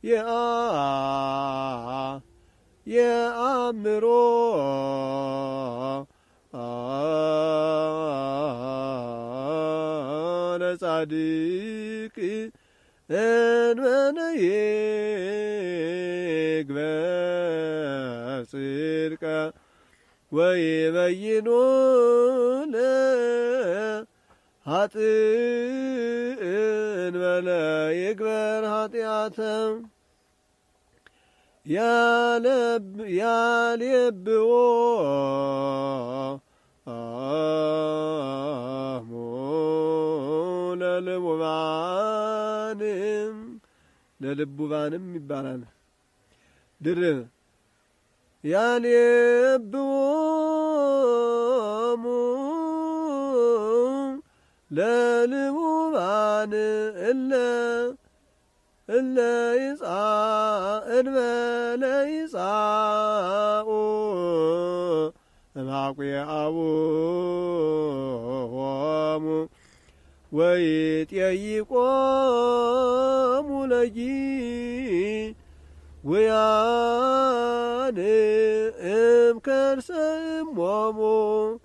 የአእምሮ ለጻድቅ እንበለ ይግበር ጽድቀ ወይበይኖ ለኃጥእ እንበለ ይግበር ኃጢአተ ያልየብዎ ለልቡባንም ይባላል ድርብ ያልየብዎሙ ለልቡባን እለ እንበለ ይጻኡ እምኀቁየአቡሆሙ ወይጤይቆሙ ለጊውያን እምከርሰ እሞሙ